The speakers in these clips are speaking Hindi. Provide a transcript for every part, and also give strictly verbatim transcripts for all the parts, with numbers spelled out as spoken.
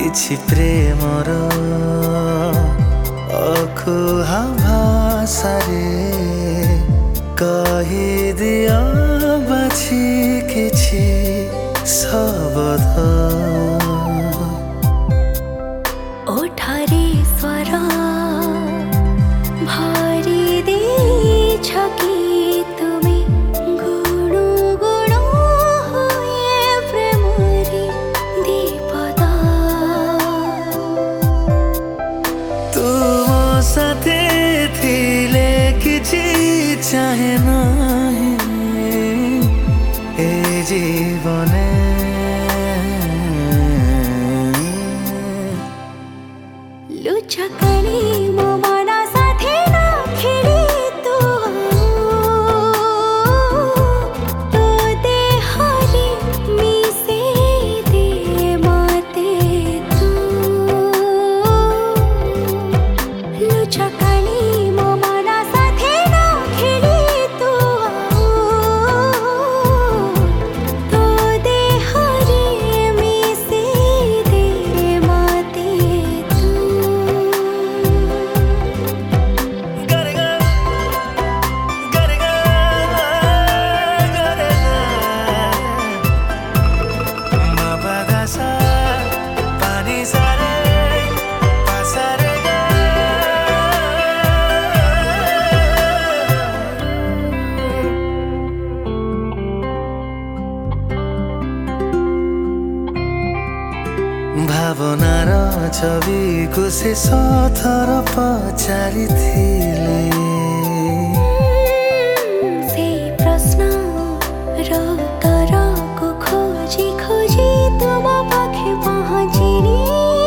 किछि प्रेमर अकुहा भाषारे कहि दिया बाछि किछि शब्द ओठरे स्वर भरि देछ कि तुमे गुणु गुणु हुए प्रेमरे दीपद तुम साथे थिले किछि चाहे नाही ए जीवने लुचकणी मो मन साथे न खेली तू तो देहरे मिसे दे मते तू लुचकणी मो मन साथे न खेली तू तो देहरे मिसे दे मते भावनार छवि को शेष थर पचारि थिले से प्रश्न र उत्तर को खोजी खोजी तुम पाखे पहुँचिनी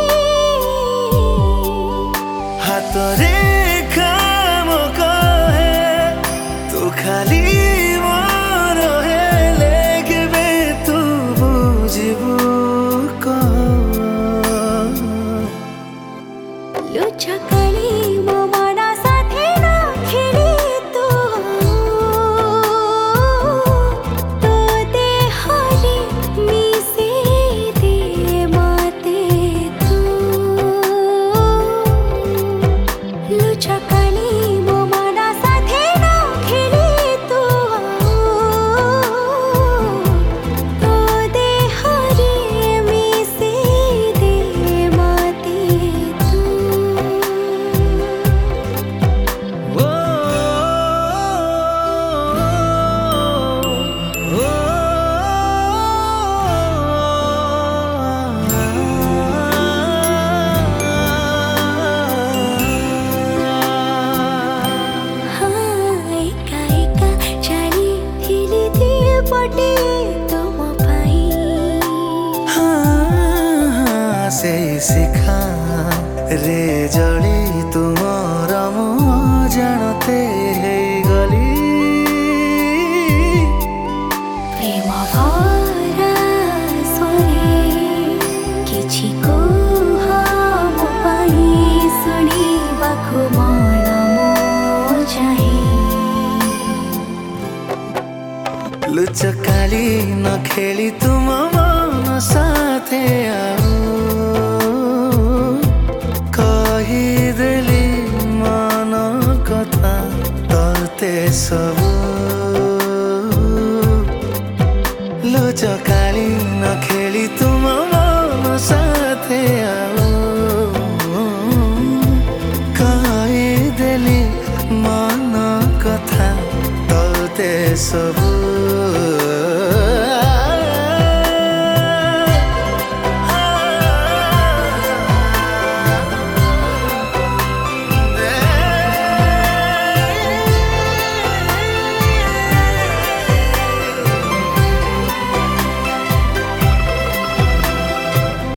हाथ रे काम कहे तू खाली मोर हेले केबे तू बुझिबू लुचकणी मो मन साथे न खेली तू तो देहरे मिसे दे मते तू लुचकणी मो मन साथे न खेली तू तो देहरे मिसे दे मते पटे तुम पाई हाँ से शिखा रे जली तुमर मो जानते गली प्रेम भरा स्वरे किछि कुह मो पाई शुणिबाकु मन मो चाहे लुचकाली न खेली तुम मन साथे आओ कहिदेली मन कथा तते सब लुचकाली न खेली तुम मन साथे आओ कहिदेली मन कथा तते सब